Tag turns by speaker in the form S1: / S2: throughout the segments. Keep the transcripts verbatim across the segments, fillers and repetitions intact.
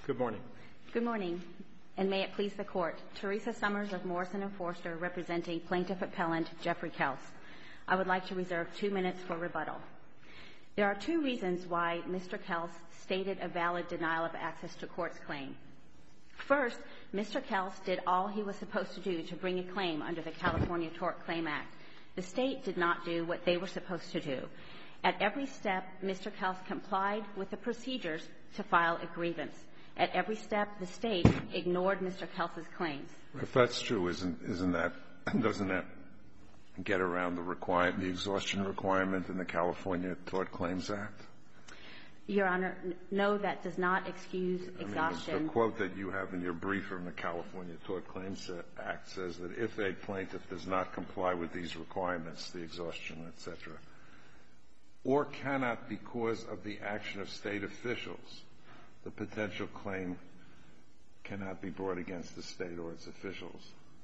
S1: Good morning.
S2: Good morning, and may it please the Court. Teresa Summers of Morrison and Forster, representing Plaintiff Appellant Jeffrey Kels. I would like to reserve two minutes for rebuttal. There are two reasons why Mister Kels stated a valid denial of access to court's claim. First, Mister Kels did all he was supposed to do to bring a claim under the California Tort Claim Act. The State did not do what they were supposed to do. At every step, Mister Kels complied with the procedures to file a grievance. At every step, the State ignored Mister Kels's claims.
S3: If that's true, isn't isn't that doesn't that get around the require the exhaustion requirement in the California Tort Claims Act?
S2: Your Honor, no, that does not excuse exhaustion.
S3: I mean, the quote that you have in your brief from the California Tort Claims Act says that if a plaintiff does not comply with these requirements, the exhaustion, et cetera, or cannot because of the action of State officials, the potential claim cannot be brought against the State or its officials.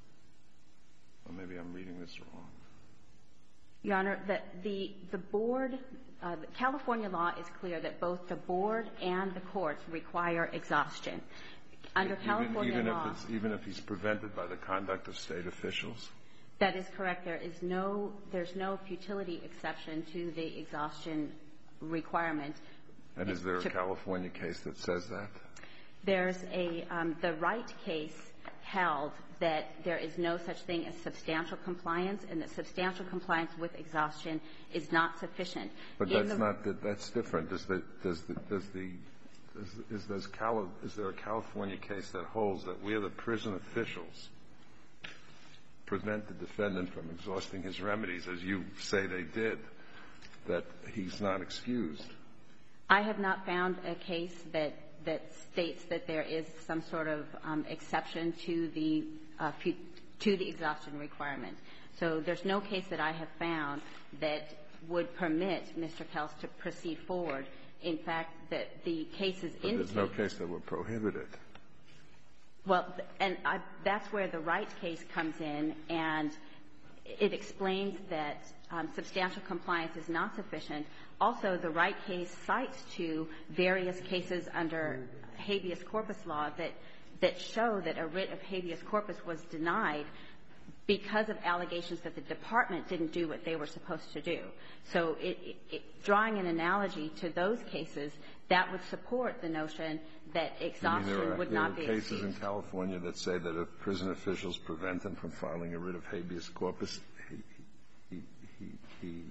S3: Or maybe I'm reading this wrong.
S2: Your Honor, the, the, the board, uh, the California law is clear that both the board and the courts require exhaustion. Under
S3: even,
S2: California
S3: even
S2: law,
S3: if it's, even if he's prevented by the conduct of State officials?
S2: That is correct. There is no, there's no futility exception to the exhaustion requirement.
S3: And is there a California case that says that?
S2: There's a, um, the Wright case held that there is no such thing as substantial compliance, and that substantial compliance with exhaustion is not sufficient.
S3: But
S2: In
S3: that's
S2: the,
S3: not, that, that's different. Does the, does the, does the, does, is, does Cali, is there a California case that holds that where the prison officials prevent the defendant from exhausting his remedies, as you say they did, that he's not excused?
S2: I have not found a case that, that states that there is some sort of um, exception to the uh, to the exhaustion requirement. So there's no case that I have found that would permit Mister Kels to proceed forward. In fact, that the cases
S3: but
S2: indicate
S3: there's no case that would prohibit it.
S2: Well, and I, that's where the Wright case comes in, and it explains that um, substantial compliance is not sufficient. Also, the Wright case cites to various cases under habeas corpus law that that show that a writ of habeas corpus was denied because of allegations that the department didn't do what they were supposed to do. So it, it, it, drawing an analogy to those cases, that would support the notion that exhaustion
S3: there are,
S2: would
S3: there
S2: not be
S3: are cases
S2: excused.
S3: in California that say that if prison officials prevent them from filing a writ of habeas corpus, he, he, he, he, he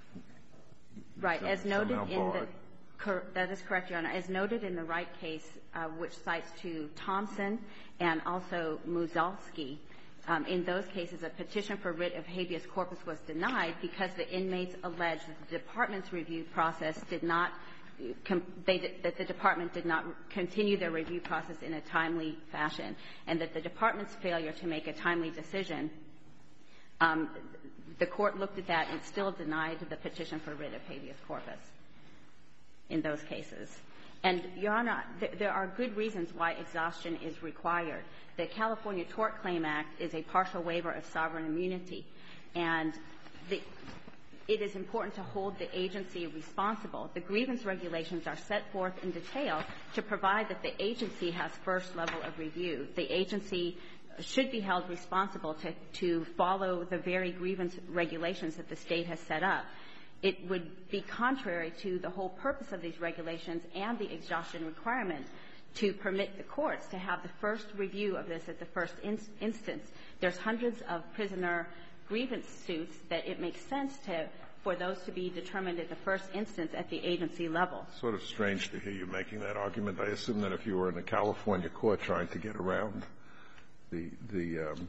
S2: Right. As noted in
S3: barred.
S2: the cor- that is correct, Your Honor. As noted in the Wright case, uh, which cites to Thompson and also Muzalski, um, in those cases, a petition for writ of habeas corpus was denied because the inmates alleged that the department's review process did not com- they did, that the department did not continue their review process in a timely fashion, and that the department's failure to make a timely decision, um, the court looked at that and still denied the petition for writ of habeas corpus in those cases. And, Your Honor, th- there are good reasons why exhaustion is required. The California Tort Claim Act is a partial waiver of sovereign immunity, and the, it is important to hold the agency responsible. The grievance regulations are set forth in detail to provide that the agency has first level of review. The agency should be held responsible to, to follow the very grievance regulations that the State has set up. It would be contrary to the whole purpose of these regulations and the exhaustion requirement to permit the courts to have the first review of this at the first in- instance. There's hundreds of prisoner grievance suits that it makes sense to for those to be determined at the first instance at the agency level.
S3: Sort of strange to hear you making that argument. I assume that if you were in a California court trying to get around the the um,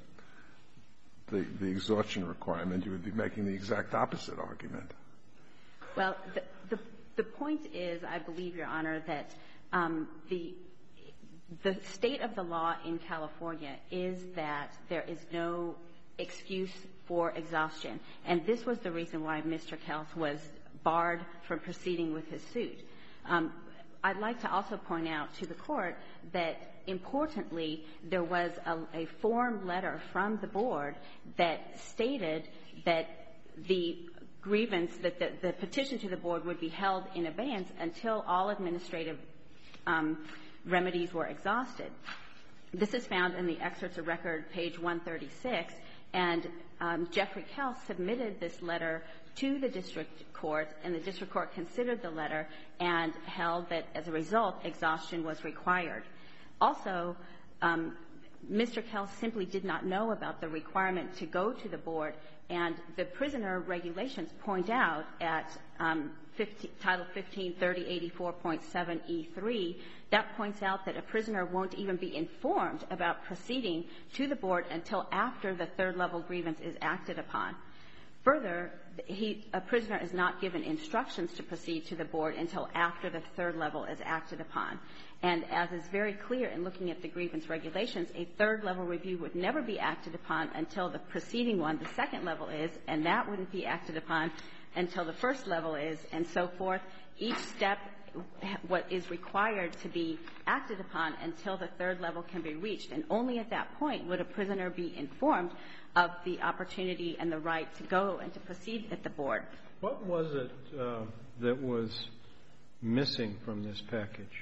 S3: the, the exhaustion requirement, you would be making the exact opposite argument.
S2: Well, the the, the point is, I believe, Your Honor, that um, the the state of the law in California is that there is no excuse for exhaustion, and this was the reason why Mister Kels was barred from proceeding with his suit. Um, I'd like to also point out to the Court that, importantly, there was a, a form letter from the Board that stated that the grievance, that the, the petition to the Board would be held in abeyance until all administrative um, remedies were exhausted. This is found in the excerpts of record, page one thirty-six, and um, Jeffrey Kels submitted this letter to the district court, and the district court considered the letter and held that, as a result, exhaustion was required. Also, um, Mister Kels simply did not know about the requirement to go to the board, and the prisoner regulations point out at um, fifteen, Title fifteen, thirty eighty-four point seven E three, that points out that a prisoner won't even be informed about proceeding to the board until after the third-level grievance is acted upon. Further, he, a prisoner is not given instructions to proceed to the board until after the third level is acted upon. And as is very clear in looking at the grievance regulations, a third-level review would never be acted upon until the preceding one, the second level, is, and that wouldn't be acted upon until the first level is, and so forth. Each step, what is required to be acted upon until the third level can be reached. And only at that point would a prisoner be informed of the opportunity and the right to go and to proceed at the board.
S1: What was it uh, that was missing from this package?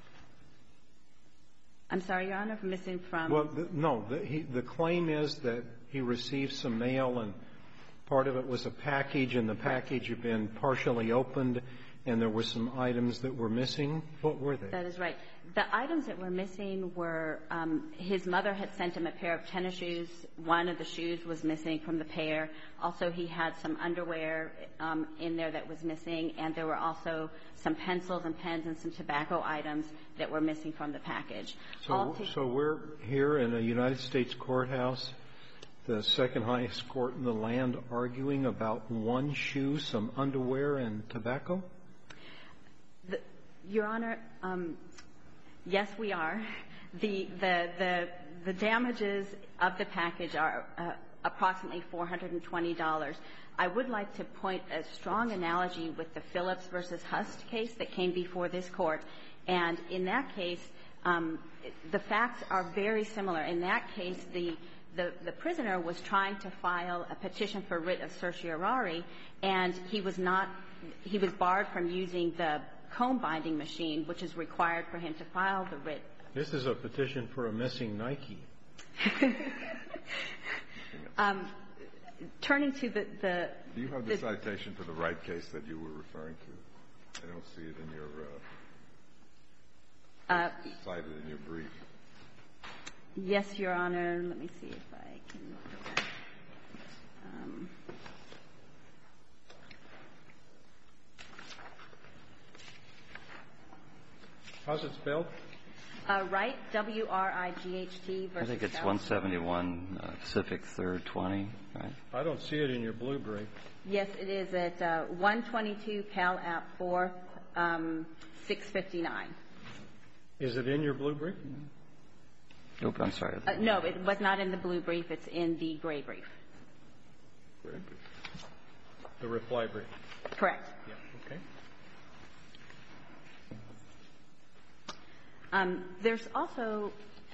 S2: I'm sorry, Your Honor, missing from?
S1: Well, the, no. The, he, the claim is that he received some mail, and part of it was a package, and the package had been partially opened, and there were some items that were missing. What were they?
S2: That is right. The items that were missing were um, his mother had sent him a pair of tennis shoes. One of the shoes was missing from the pair. Also, he had some underwear um, in there that was missing, and there were also some pencils and pens and some tobacco items that were missing from the package.
S1: So, so we're here in a United States courthouse, the second highest court in the land, arguing about one shoe, some underwear, and tobacco?
S2: The, Your Honor, um, yes, we are. The, the, the, the damages of the package are uh, approximately four hundred twenty dollars. I would like to point a strong analogy with the Phillips versus Hust case that came before this court. And in that case, um, the facts are very similar. In that case, the, the, the prisoner was trying to file a petition for writ of certiorari, and he was not, he was barred from using the comb binding machine, which is required for him to file the writ.
S1: This is a petition for a missing Nike.
S2: um, turning to the, the
S3: Do you have the,
S2: the
S3: citation for the right case that you were referring to? I don't see it in your uh,
S2: uh,
S3: cited in your brief.
S2: Yes, Your Honor. Let me see if I can look at that. Um,
S1: How's it spelled?
S2: Uh, Wright, W R I G H T versus
S4: I think it's
S2: South.
S4: one seventy-one uh, Pacific third twenty, right?
S1: I don't see it in your blue brief.
S2: Yes, it is at uh, one twenty-two Cal App fourth, um, six fifty-nine.
S1: Is it in your blue brief?
S4: Nope, I'm sorry.
S2: Uh, no, it was not in the blue brief. It's in the gray brief.
S3: Gray brief.
S1: The reply brief.
S2: Correct.
S1: Yeah, okay.
S2: Um, there's also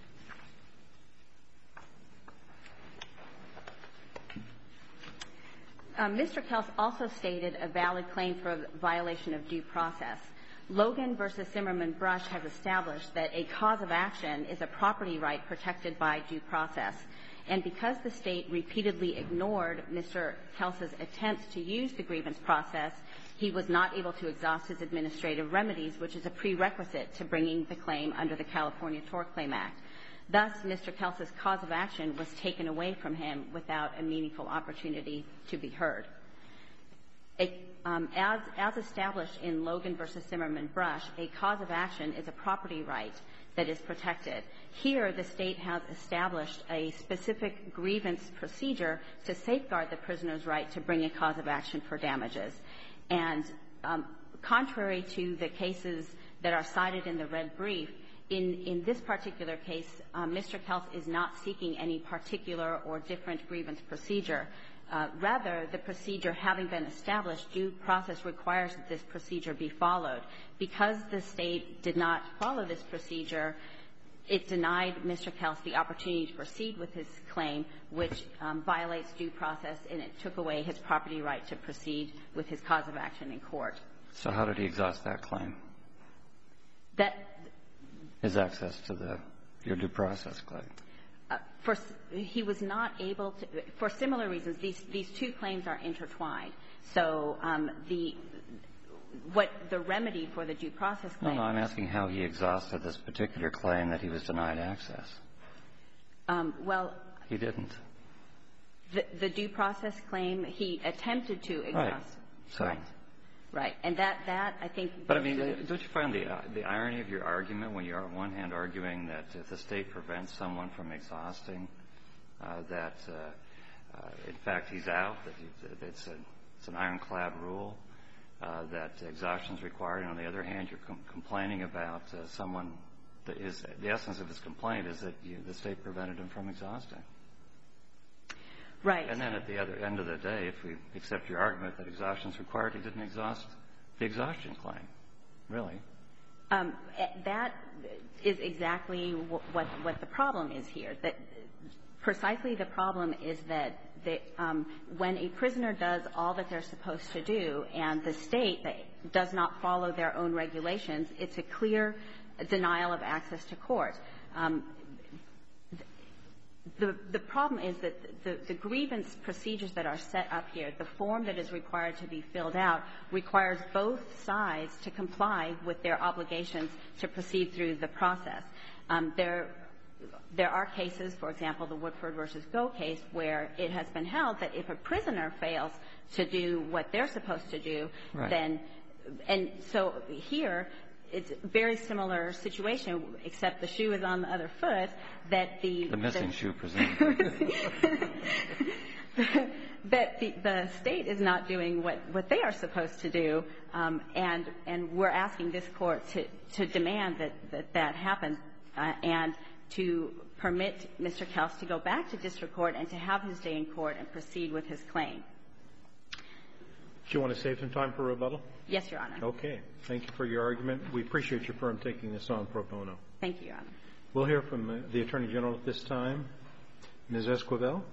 S2: um, Mister Kels also stated a valid claim for a violation of due process. Logan versus Zimmerman Brush has established that a cause of action is a property right protected by due process. And because the state repeatedly ignored Mister Kels's attempts to use the grievance process, he was not able to exhaust his administrative remedies, which is a prerequisite to bringing the claim under the California Tort Claim Act. Thus, Mister Kels's cause of action was taken away from him without a meaningful opportunity to be heard. A, um, as, as established in Logan versus Zimmerman Brush, a cause of action is a property right that is protected. Here, the state has established a specific grievance procedure to safeguard the prisoner's right to bring a cause of action for damages. And um, contrary to the cases that are cited in the red brief, in, in this particular case, um, Mister Kels is not seeking any particular or different grievance procedure. Uh, rather, the procedure having been established, due process requires that this procedure be followed. Because the state did not follow this procedure, it denied Mister Kels the opportunity to proceed with his claim, which um, violates due process, and it took away his property right to proceed with his cause of action in court.
S4: So how did he exhaust that claim?
S2: That
S4: his access to the your due process claim?
S2: Uh, for, he was not able to, for similar reasons, these, these two claims are intertwined. So um, the, what the remedy for the due process claim.
S4: No, no, I'm asking how he exhausted this particular claim that he was denied access.
S2: Um, well.
S4: He didn't.
S2: The, the due process claim, he attempted to exhaust.
S4: Right. So.
S2: Right. Right. And that, that, I think.
S4: But, I mean, don't you find the, uh, the irony of your argument when you're on one hand arguing that if the State prevents someone from exhausting, uh, that, uh, uh, in fact, he's out, that, he, that it's, a, it's an ironclad rule, uh, that exhaustion is required, and on the other hand, you're com- complaining about uh, someone that is, the essence of his complaint is that you, the State prevented him from exhausting.
S2: Right.
S4: And then at the other end of the day, if we accept your argument that exhaustion is required, he didn't exhaust the exhaustion claim, really.
S2: Um, that is exactly what, what the problem is here. That precisely the problem is that the, um, when a prisoner does all that they're supposed to do and the State does not follow their own regulations, it's a clear denial of access to court. Um, The, the problem is that the, the grievance procedures that are set up here, the form that is required to be filled out, requires both sides to comply with their obligations to proceed through the process. Um, there, there are cases, for example, the Woodford versus Go case, where it has been held that if a prisoner fails to do what they're supposed to do,
S4: right. then,
S2: and so here, it's a very similar situation, except the shoe is on the other foot, that the...
S4: The missing
S2: the,
S4: shoe, presumably.
S2: that the, the State is not doing what, what they are supposed to do, um, and, and we're asking this Court to, to demand that that, that happen uh, and to permit Mister Kels to go back to district court and to have his day in court and proceed with his claim.
S1: Do you want to save some time for rebuttal?
S2: Yes, Your Honor.
S1: Okay. Thank you for your argument. We appreciate your firm taking this on pro bono.
S2: Thank you, Your Honor.
S1: We'll hear from uh, the Attorney General at this time. Miz Esquivel.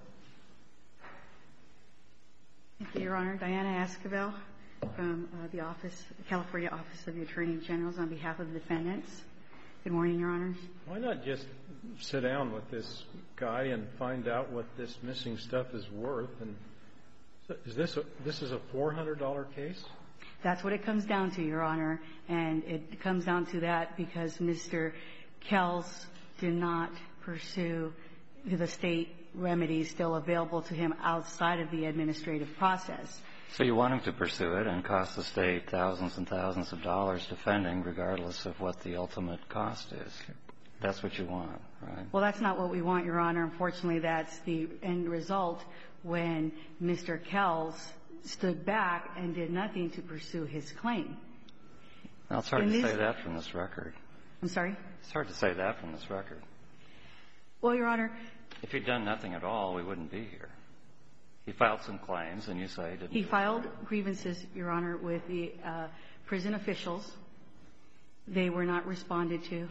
S5: Thank you, Your Honor. Diana Esquivel from uh, the Office, the California Office of the Attorney General on behalf of the defendants. Good morning, Your Honors.
S1: Why not just sit down with this guy and find out what this missing stuff is worth? And is this a, this is a four hundred dollar case?
S5: That's what it comes down to, Your Honor, and it comes down to that because Mister Kels did not pursue the State remedies still available to him outside of the administrative process.
S4: So you want him to pursue it and cost the State thousands and thousands of dollars defending, regardless of what the ultimate cost is. That's what you want, right?
S5: Well, that's not what we want, Your Honor. Unfortunately, that's the end result when Mister Kels stood back and did nothing to pursue his claim.
S4: Now, it's hard
S5: In
S4: to
S5: this,
S4: say that from this record.
S5: I'm sorry?
S4: It's hard to say that from this record.
S5: Well, Your Honor.
S4: If he'd done nothing at all, we wouldn't be here. He filed some claims, and you say he didn't.
S5: He filed grievances, Your Honor, with the uh, prison officials. They were not responded to.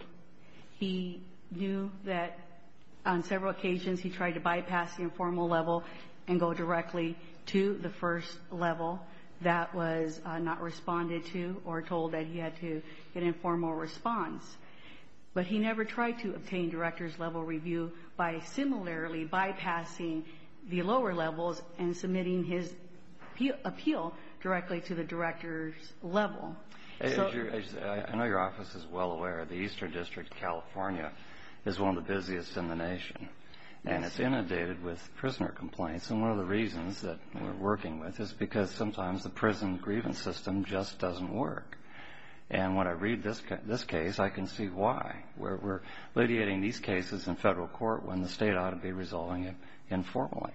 S5: He knew that on several occasions he tried to bypass the informal level and go directly to the first level. That was uh, not responded to or told that he had to get informal response. But he never tried to obtain director's level review by similarly bypassing the lower levels and submitting his appeal directly to the director's level.
S4: As
S5: So,
S4: you're, as, I know your office is well aware, the Eastern District of California is one of the busiest in the nation. And it's inundated with prisoner complaints. And one of the reasons that we're working with is because sometimes the prison grievance system just doesn't work. And when I read this ca- this case, I can see why. We're, we're litigating these cases in federal court when the State ought to be resolving it informally.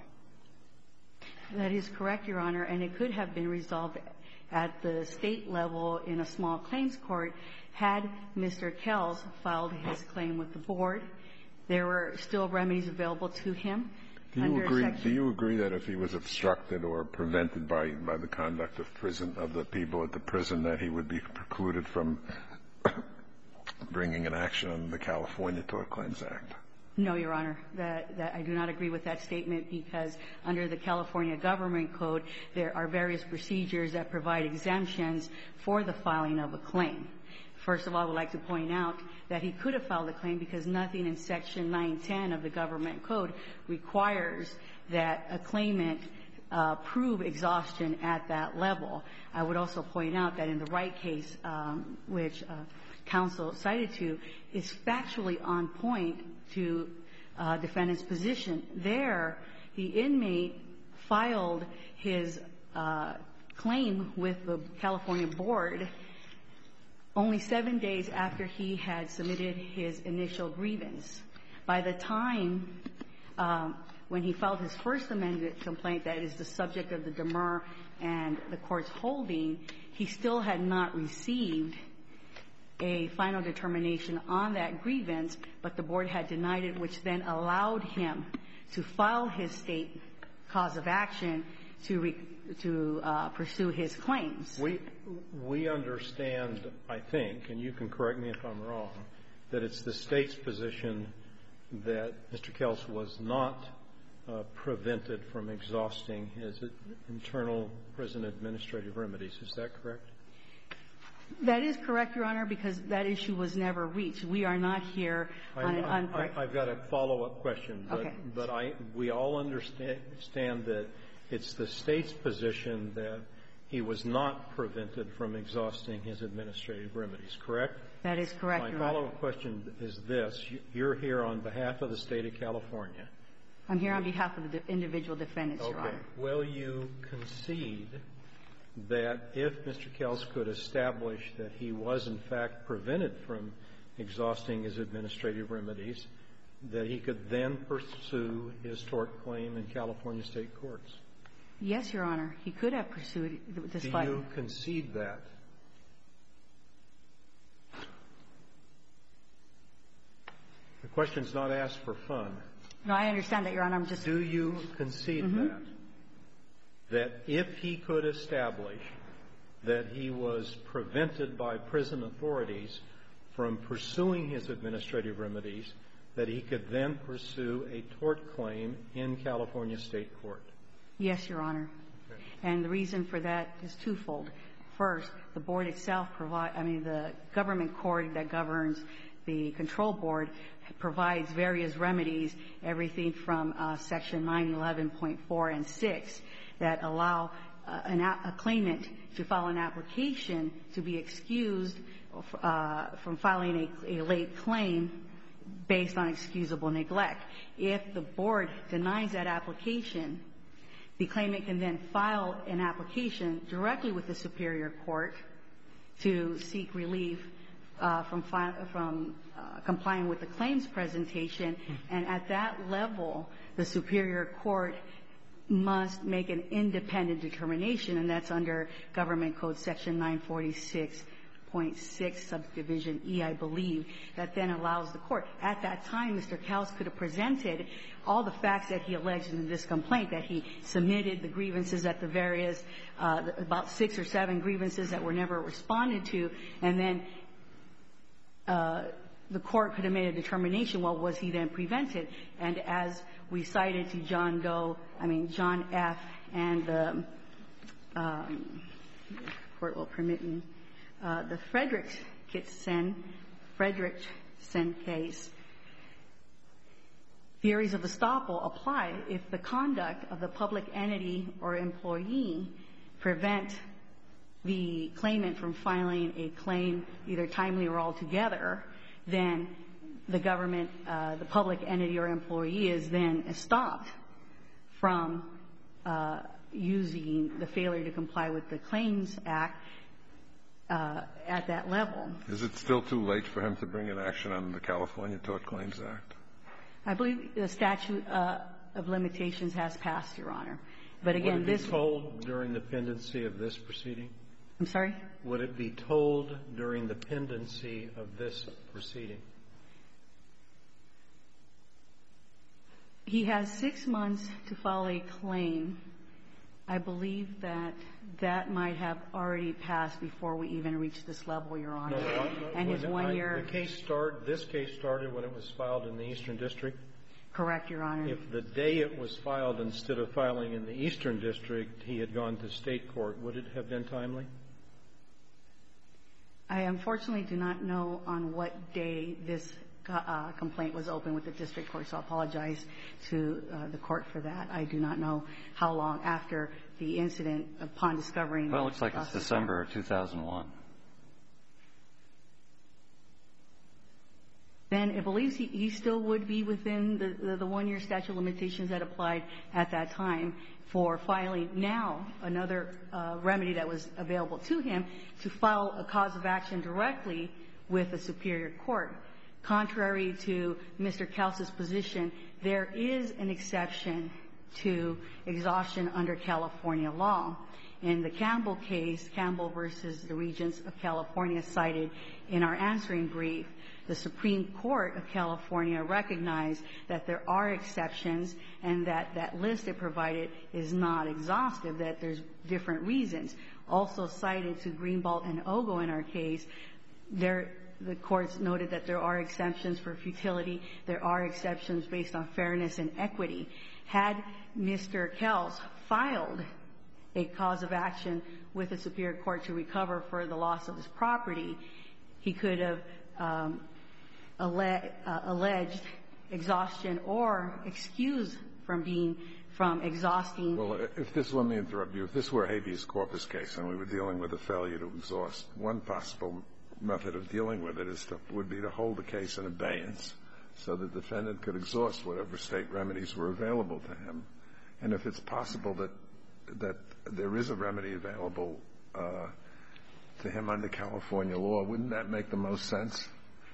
S5: That is correct, Your Honor, and it could have been resolved at the State level in a small claims court had Mister Kels filed his claim with the board. There were still remedies available to him.
S3: Do you
S5: under
S3: agree?
S5: section
S3: Do you agree that if he was obstructed or prevented by by the conduct of prison of the people at the prison, that he would be precluded from bringing an action under the California Tort Claims Act?
S5: No, Your Honor. That, that I do not agree with that statement because under the California Government Code, there are various procedures that provide exemptions for the filing of a claim. First of all, I would like to point out that he could have filed a claim because nothing in Section nine ten of the Government Code requires that a claimant uh, prove exhaustion at that level. I would also point out that in the Wright case, um, which uh, counsel cited to, is factually on point to uh, defendant's position. There, the inmate filed his uh, claim with the California Board only seven days after he had submitted his initial grievance. By the time um, when he filed his first amended complaint, that is the subject of the demur and the court's holding, he still had not received a final determination on that grievance, but the board had denied it, which then allowed him to file his state cause of action to re to uh, pursue his claims.
S1: We we understand, I think, and you can correct me if I'm wrong, that it's the State's position that Mister Kels was not uh, prevented from exhausting his internal prison administrative remedies. Is that correct?
S5: That is correct, Your Honor, because that issue was never reached. We are not here on an un-
S1: I, I've got a follow-up question, but,
S5: okay.
S1: but I, we all understand that it's the State's position that he was not prevented from exhausting his administrative remedies, correct?
S5: That is correct, Your Honor.
S1: My follow-up question is this. You're here on behalf of the State of California.
S5: I'm here on behalf of the individual defendants, Your Honor.
S1: Okay. Will you concede that if Mister Kels could establish that he was, in fact, prevented from exhausting his administrative remedies, that he could then pursue his tort claim in California state courts?
S5: Yes, Your Honor. He could have pursued this fight.
S1: Do you concede that? The question's not asked for fun.
S5: No, I understand that, Your Honor. I'm just...
S1: Do you concede
S5: Mm-hmm.
S1: that? That if he could establish that he was prevented by prison authorities from pursuing his administrative remedies, that he could then pursue a tort claim in California state court?
S5: Yes, Your Honor.
S1: Okay.
S5: And the reason for that is twofold. First, the board itself provide, I mean, the government court that governs the control board provides various remedies, everything from uh, Section nine eleven point four and six, that allow uh, an a, a claimant to file an application to be excused uh, from filing a, a late claim based on excusable neglect. If the board denies that application, the claimant can then file an application directly with the superior court to seek relief uh, from, fi from uh, complying with the claims presentation. And at that level, the superior court must make an independent determination, and that's under Government Code Section nine forty-six point six, subdivision E, I believe, that then allows the court. At that time, Mister Kels could have presented all the facts that he alleged in this complaint, that he submitted the grievances at the various, uh, about six or seven grievances that were never responded to, and then uh, the court could have made a determination, well, was he then prevented? And as we cited to John Doe, I mean, John F. and the um, court will permit me, uh, the Frederickson, Frederickson case, theories of estoppel apply if the conduct of the public entity or employee prevent the claimant from filing a claim either timely or altogether, then the government, uh, the public entity or employee is then stopped from uh, using the failure to comply with the Claims Act uh, at that level.
S3: Is it still too late for him to bring an action on the California Tort Claims Act?
S5: I believe the statute uh, of limitations has passed, Your Honor. But again,
S1: Would it
S5: this...
S1: be told during the pendency of this proceeding?
S5: I'm sorry?
S1: Would it be told during the pendency of this proceeding?
S5: He has six months to file a claim. I believe that that might have already passed before we even reach this level, Your Honor.
S1: No, no,
S5: and his one
S1: I,
S5: year...
S1: The case start, this case started when it was filed in the Eastern District?
S5: Correct, Your Honor.
S1: If the day it was filed, instead of filing in the Eastern District, he had gone to state court, would it have been timely?
S5: I unfortunately do not know on what day this uh, complaint was opened with the district court, so I apologize to uh, the court for that. I do not know how long after the incident upon discovering.
S4: Well, it looks like it's December of two thousand one.
S5: Then it believes he, he still would be within the, the, the one-year statute of limitations that applied at that time for filing now another uh, remedy that was available to him to file a cause of action directly with the superior court. Contrary to Mister Kels's position, there is an exception to exhaustion under California law. In the Campbell case, Campbell versus the Regents of California cited in our answering brief, the Supreme Court of California recognized that there are exceptions and that that list it provided is not exhaustive, that there's different reasons. Also cited to Greenbalt and Ogo in our case, there, the courts noted that there are exceptions for futility. There are exceptions based on fairness and equity. Had Mister Kels filed a cause of action with the superior court to recover for the loss of his property, he could have um, alle- uh, alleged exhaustion or excused from being from exhausting.
S3: Well, if this, let me interrupt you. If this were a habeas corpus case and we were dealing with a failure to exhaust, one possible method of dealing with it is to, would be to hold the case in abeyance so the defendant could exhaust whatever state remedies were available to him. And if it's possible that that there is a remedy available uh, to him under California law, wouldn't that make the most sense?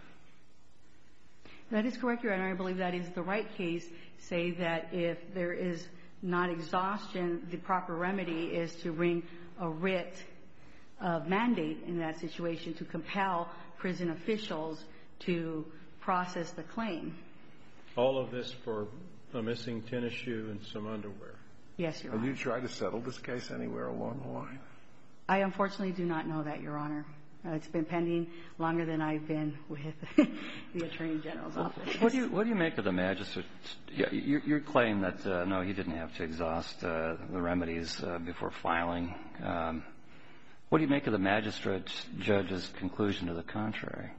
S5: That is correct, Your Honor. I believe that is the right case. Say that if there is not exhaustion, the proper remedy is to bring a writ of mandate in that situation to compel prison officials to process the claim.
S1: All of this for a missing tennis shoe and some underwear.
S5: Yes, Your Honor.
S3: Have you tried to settle this case anywhere along the line?
S5: I unfortunately do not know that, Your Honor. Uh, it's been pending longer than I've been with the Attorney General's office.
S4: What do you what do you make of the magistrate? Yeah, your, your claim that uh, no, he didn't have to exhaust uh, the remedies uh, before filing. Um, what do you make of the magistrate judge's conclusion to the contrary?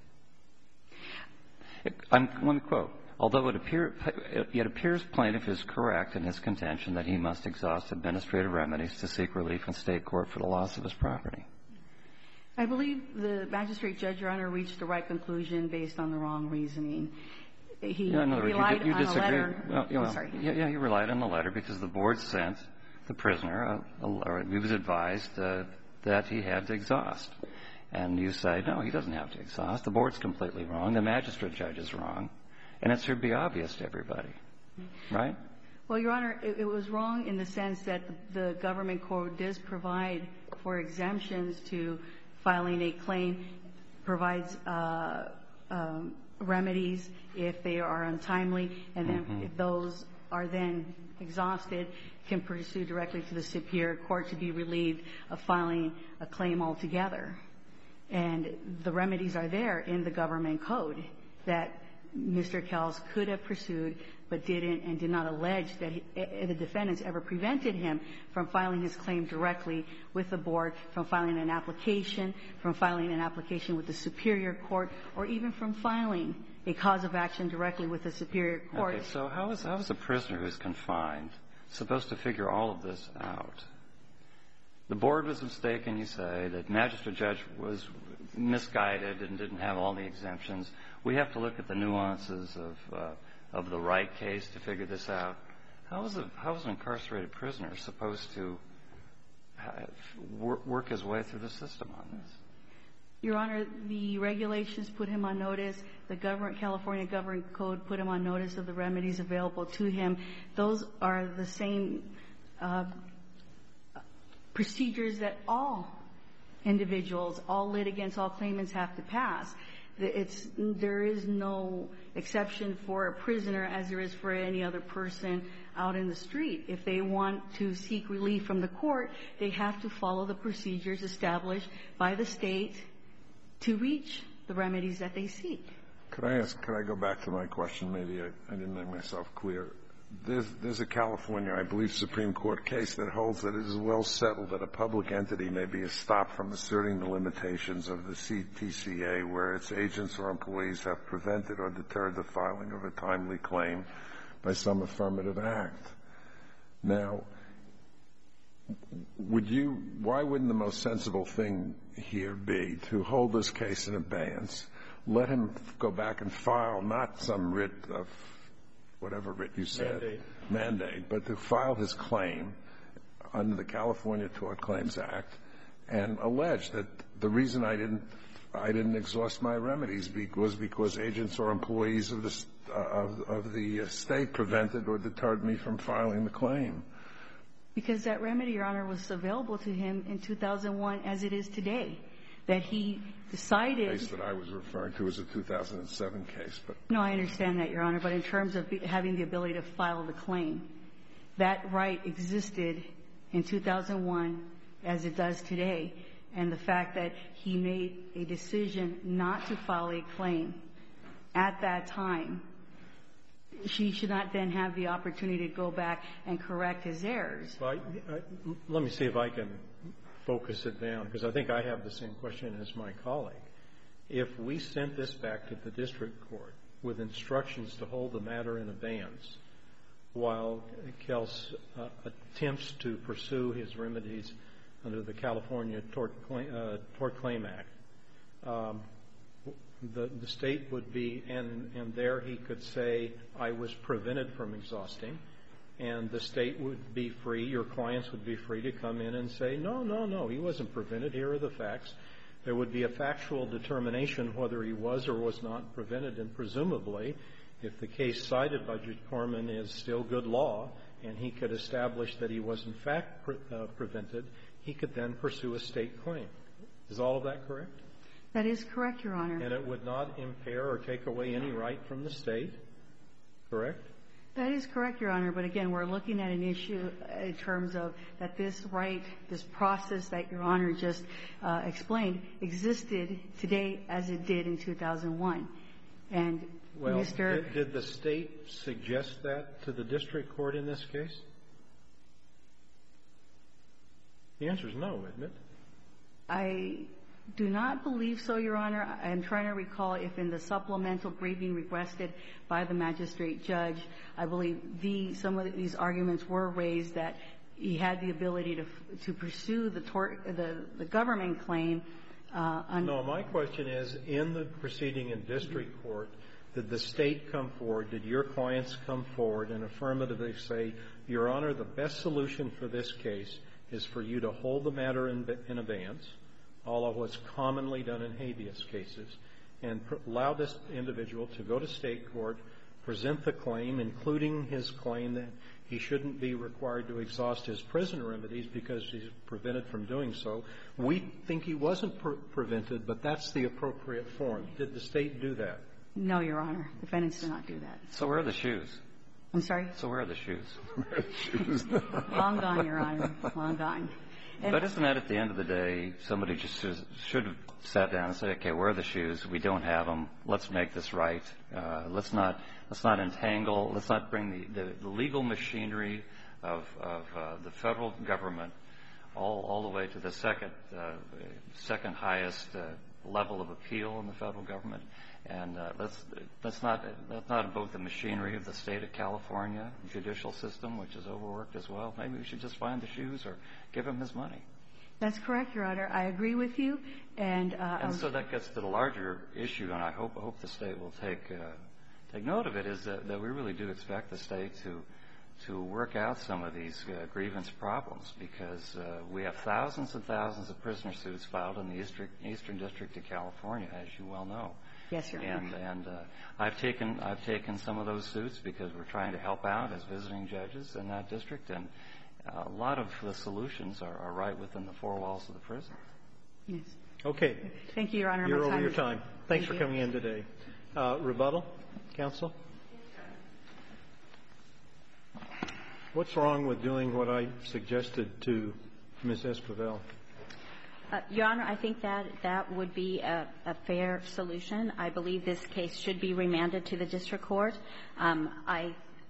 S4: It, I'm, let me quote. Although it, appear, it appears plaintiff is correct in his contention that he must exhaust administrative remedies to seek relief in state court for the loss of his property.
S5: I believe the magistrate judge, Your Honor, reached the right conclusion based on the wrong reasosoning. He
S4: yeah, in other words,
S5: relied
S4: you, you
S5: on
S4: disagree.
S5: a letter.
S4: Well, you know,
S5: I'm sorry.
S4: Yeah, yeah, you relied on the letter because the board sent the prisoner, uh, or he was advised uh, that he had to exhaust. And you say, no, he doesn't have to exhaust. The board's completely wrong. The magistrate judge is wrong. And it should be obvious to everybody, right?
S5: Well, Your Honor, it, it was wrong in the sense that the government code does provide for exemptions to filing a claim, provides uh, um, remedies if they are untimely, and then mm-hmm. if those are then exhausted, can pursue directly to the superior court to be relieved of filing a claim altogether. And the remedies are there in the government code that Mister Kels could have pursued but didn't and did not allege that he, the defendants ever prevented him from filing his claim directly with the board, from filing an application, from filing an application with the superior court, or even from filing a cause of action directly with the superior court.
S4: Okay, so how is, how is a prisoner who's confined supposed to figure all of this out? The board was mistaken, you say, the magistrate judge was misguided and didn't have all the exemptions. We have to look at the nuances of uh, of the right case to figure this out. How is, a, how is an incarcerated prisoner supposed to have, work, work his way through the system on this?
S5: Your Honor, the regulations put him on notice. The government, California Government Code put him on notice of the remedies available to him. Those are the same uh, procedures that all individuals, all litigants, all claimants have to pass. It's, there is no exception for a prisoner as there is for any other person out in the street. If they want to seek relief from the court, they have to follow the procedures established by the state to reach the remedies that they seek.
S3: Could I ask, could I go back to my question? Maybe I, I didn't make myself clear. there's, there's a California, I believe, Supreme Court case that holds that it is well settled that a public entity may be stopped from asserting the limitations of the C T C A where its agents or employees have prevented or deterred the filing of a timely claim by some affirmative act. Now, would you, why wouldn't the most sensible thing here be to hold this case in abeyance, let him go back and file not some writ of whatever writ you said, mandate, mandate but to file his claim under the California Tort Claims Act and allege that the reason I didn't I didn't exhaust my remedies was because agents or employees of the uh, of, of the state prevented or deterred me from filing the claim?
S5: Because that remedy, Your Honor, was available to him in two thousand one as it is today. That he decided...
S3: The case that I was referring to is a two thousand seven case. But
S5: no, I understand that, Your Honor. But in terms of having the ability to file the claim, that right existed in two thousand one as it does today. And the fact that he made a decision not to file a claim at that time, she should not then have the opportunity to go back and correct his errors.
S1: Well, I, I, let me see if I can focus it down, because I think I have the same question as my colleague. If we sent this back to the district court with instructions to hold the matter in abeyance while Kels uh, attempts to pursue his remedies under the California Tort Claim, uh, Tort Claim Act, um, the, the state would be, and, and there he could say, I was prevented from exhausting, and the state would be free, your clients would be free to come in and say, no, no, no, he wasn't prevented. Here are the facts. There would be a factual determination whether he was or was not prevented, and presumably, if the case cited by Judge Corman is still good law, and he could establish that he was in fact pre- uh, prevented, he could then pursue a state claim. Is all of that correct?
S5: That is correct, Your Honor.
S1: And it would not impair or take away any right from the state, correct?
S5: That is correct, Your Honor. But again, we're looking at an issue in terms of that this right, this process that Your Honor just uh, explained existed today as it did in two thousand one. And
S1: well,
S5: Mister
S1: Did, did the state suggest that to the district court in this case? The answer is no, isn't it?
S5: I do not believe so, Your Honor. I'm trying to recall if in the supplemental briefing requested by the magistrate judge, I believe the, some of these arguments were raised that he had the ability to to pursue the tort, the, the government claim. Uh, un-
S1: no, my question is, in the proceeding in district court, did the state come forward, did your clients come forward and affirmatively say, Your Honor, the best solution for this case is for you to hold the matter in, in abeyance, all of what's commonly done in habeas cases, and pr- allow this individual to go to state court, present the claim, including his claim that he shouldn't be required to exhaust his prison remedies because he's prevented from doing so. We think he wasn't pre- prevented, but that's the appropriate form. Did the state do that?
S5: No, Your Honor. Defendants did not do that.
S4: So where are the shoes?
S5: I'm sorry?
S4: So where are the shoes?
S3: shoes?
S5: Long gone, Your Honor. Long gone. And
S4: but isn't that at the end of the day, somebody just should have sat down and said, okay, where are the shoes? We don't have them. Let's make this right. Uh, let's not let's not entangle. Let's not bring the, the, the legal machinery of, of uh, the federal government all all the way to the second uh, second highest uh, level of appeal in the federal government. And uh, let's let's not let's not invoke the machinery of the state of California judicial system, which is overworked as well. Maybe we should just find the shoes or give him his money.
S5: That's correct, Your Honor. I agree with you. And, uh,
S4: and so that gets to the larger issue, and I hope I hope the state will take uh, take note of it. Is that, that we really do expect the state to to work out some of these uh, grievance problems, because uh, we have thousands and thousands of prisoner suits filed in the Eastern, Eastern District of California, as you well know.
S5: Yes, Your Honor.
S4: And, and uh, I've taken I've taken some of those suits because we're trying to help out as visiting judges in that district, and a lot of the solutions are, are right within the four walls of the prison.
S5: Yes.
S1: Okay.
S5: Thank you, Your Honor.
S1: You're
S5: My
S1: over
S5: time
S1: your
S5: is-
S1: time. Thanks
S5: Thank
S1: for
S5: you.
S1: coming in today. Uh, rebuttal, counsel? What's wrong with doing what I suggested to Miz Esquivel?
S2: Uh, Your Honor, I think that that would be a, a fair solution. I believe this case should be remanded to the district court. Um, I uh,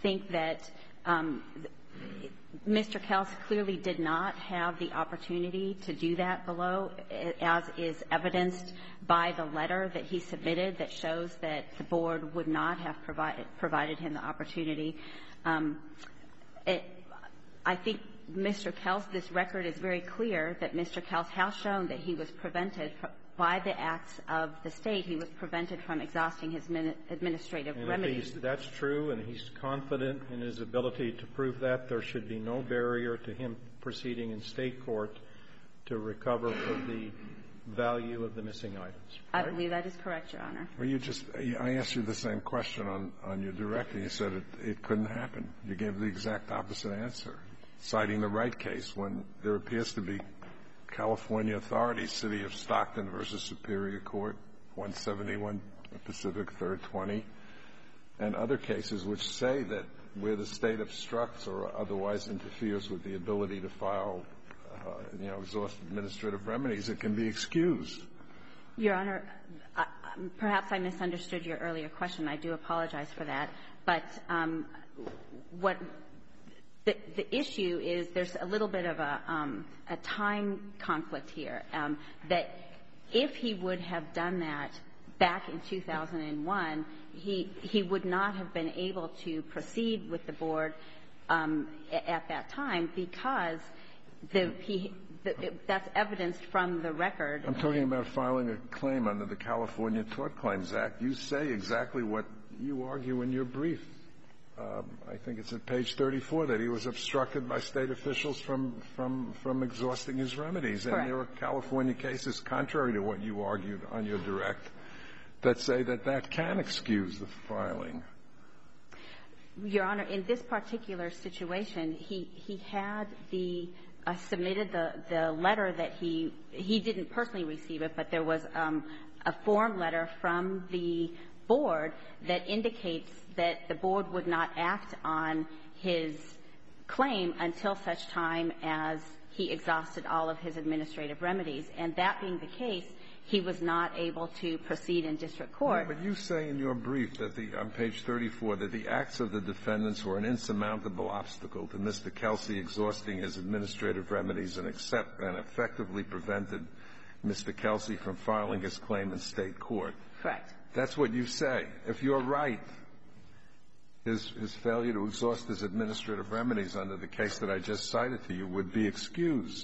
S2: think that um, Mister Kels clearly did not have the opportunity to do that below, as is evidenced by the letter that he submitted that shows that the board would not have provided, provided him the opportunity. Um, it, I think Mister Kels, this record is very clear that Mister Kels has shown that he was prevented from, by the acts of the State, he was prevented from exhausting his min- administrative
S1: and
S2: remedies.
S1: If he's, that's true, and he's confident in his ability to prove that, there should be no barrier to him proceeding in State court to recover for the value of the missing items.
S2: I
S1: right?
S2: believe that is correct, Your Honor.
S3: Well, you just, I asked you the same question on, on your direct, and you said it, it couldn't happen. You gave the exact opposite answer, citing the right case when there appears to be California authorities, City of Stockton versus Superior Court, one seventy-one Pacific third twenty, and other cases which say that where the State obstructs or otherwise interferes with the ability to file, uh, you know, exhaust administrative remedies, it can be excused.
S2: Your Honor, I, perhaps I misunderstood your earlier question. I do apologize for that. But um, what the, the issue is, there's a little bit of a, um, a time conflict here, um, that if he would have done that back in two thousand one, he, he would not have been able to proceed with the board um, at that time because the, he, the, it, that's evidenced from the record.
S3: I'm talking about filing a claim under the California Tort Claims Act. You say exactly what you argue in your brief. Um, I think it's at page thirty-four that he was obstructed by State officials from, from, from exhausting his remedies.
S2: Correct.
S3: And there are California cases, contrary to what you argued on your direct, that say that that can excuse the filing.
S2: Your Honor, in this particular situation, he, he had the uh, submitted the, the letter that he he didn't personally receive it, but there was um, a form letter from the board that indicates that the board would not act on his claim until such time as he exhausted all of his administrative remedies. And that being the case, he was not able to proceed in district court.
S3: No, but you say in your brief that the, on page thirty-four, that the acts of the defendants were an insurmountable obstacle to Mister Kelsey exhausting his administrative remedies and accept and effectively prevented Mister Kelsey from filing his claim in State court.
S2: Correct.
S3: That's what you say. If you're right, his, his failure to exhaust his administrative remedies under the case that I just cited to you would be excused.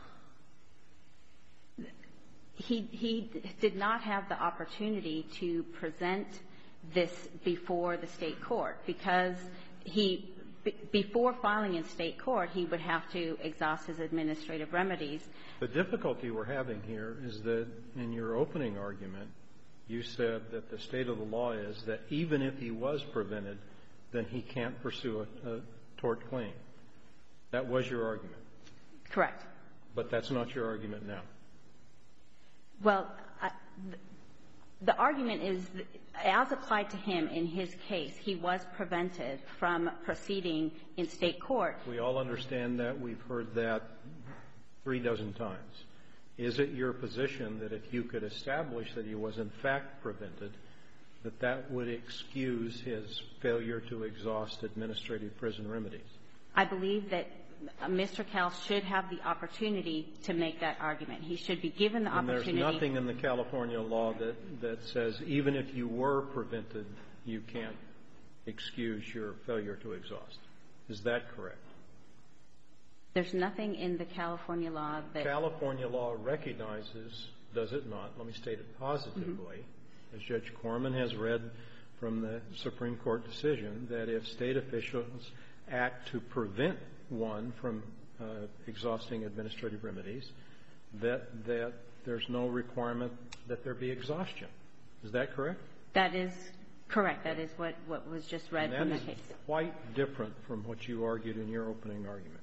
S2: He, he did not have the opportunity to present this before the State court because he, b- before filing in State court, he would have to exhaust his administrative remedies.
S1: The difficulty we're having here is that in your opening argument, you said that the state of the law is that even if he was prevented, then he can't pursue a, a tort claim. That was your argument.
S2: Correct.
S1: But that's not your argument now.
S2: Well, I, the argument is, that as applied to him in his case, he was prevented from proceeding in State court.
S1: We all understand that. We've heard that three dozen times. Is it your position that if you could establish that he was in fact prevented, that that would excuse his failure to exhaust administrative prison remedies?
S2: I believe that Mister Kels should have the opportunity to make that argument. He should be given the
S1: and
S2: opportunity.
S1: There's nothing in the California law that, that says even if you were prevented, you can't excuse your failure to exhaust. Is that correct?
S2: There's nothing in the California law that...
S1: California law recognizes, does it not, let me state it positively, mm-hmm. as Judge Corman has read from the Supreme Court decision, that if State officials act to prevent one from uh, exhausting administrative remedies, that that there's no requirement that there be exhaustion. Is that correct?
S2: That is correct. That is what, what was just read
S1: and
S2: from
S1: that
S2: the case.
S1: That is quite different from what you argued in your opening argument.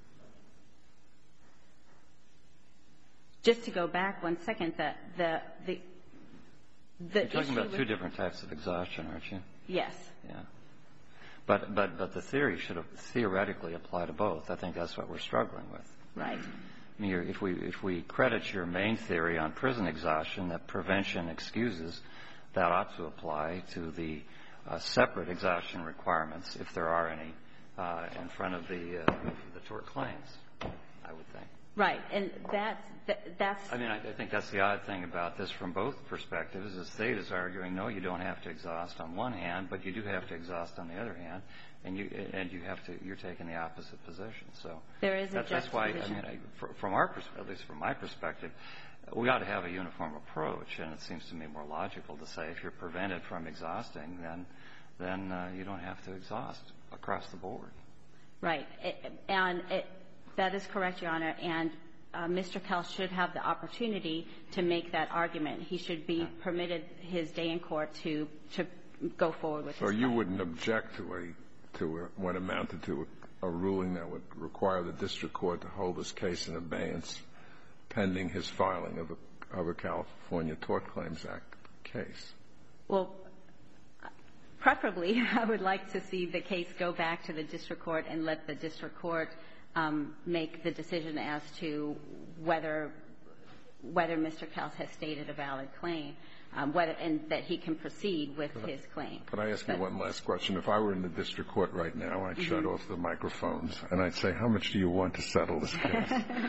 S2: Just to go back one second, the the the, the
S4: You're talking about
S2: with,
S4: two different types of exhaustion, aren't you?
S2: Yes.
S4: Yeah. But but but the theory should have theoretically apply to both. I think that's what we're struggling with.
S2: Right.
S4: I mean, if we if we credit your main theory on prison exhaustion, that prevention excuses, that ought to apply to the uh, separate exhaustion requirements, if there are any, uh, in front of the, uh, the tort claims, I would think.
S2: Right. And that's, that's...
S4: I mean, I, I think that's the odd thing about this from both perspectives. The state is arguing, no, you don't have to exhaust on one hand, but you do have to exhaust on the other hand, and you and you have to, you're taking the opposite position. So
S2: there is a
S4: that's, that's why, I mean, I, from our perspective, at least from my perspective, we ought to have a uniform approach, and it seems to me more logical to say if you're prevented from exhausting, then then uh, you don't have to exhaust across the board.
S2: Right. It, and it, that is correct, Your Honor. And uh, Mister Kell should have the opportunity to make that argument. He should be yeah. permitted his day in court to to go forward with
S3: so
S2: his
S3: you
S2: claim.
S3: Wouldn't object to a to a, what amounted to a, a ruling that would require the district court to hold this case in abeyance pending his filing of a, of a California Tort Claims Act case?
S2: Well, preferably, I would like to see the case go back to the district court and let the district court um, make the decision as to whether whether Mister Kell has stated a valid claim, um, whether and that he can proceed with
S3: could
S2: his
S3: I,
S2: claim.
S3: Could I ask
S2: but,
S3: you one last question? If I were in the district court right now, I'd
S2: mm-hmm. shut
S3: off the microphones and I'd say, how much do you want to settle this case?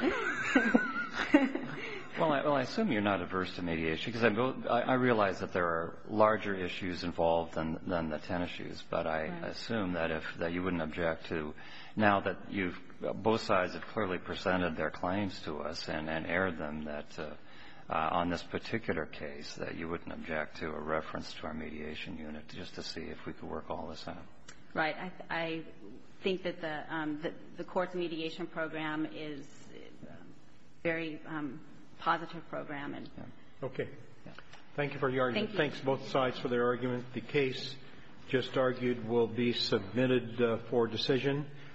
S4: Well, I, well, I assume you're not averse to mediation, because I, I realize that there are larger issues involved than, than the ten issues, but I right. assume that if that you wouldn't object to, now that you've both sides have clearly presented their claims to us and, and aired them, that uh, uh, on this particular case, that you wouldn't object to a reference to our mediation unit just to see if we could work all this out.
S2: Right. I, I think that the, um, the the court's mediation program is very um, positive program. And
S1: yeah. Okay. Yeah. Thank you for your argument.
S2: Thank
S1: Thanks both sides for their argument. The case just argued will be submitted uh, for decision.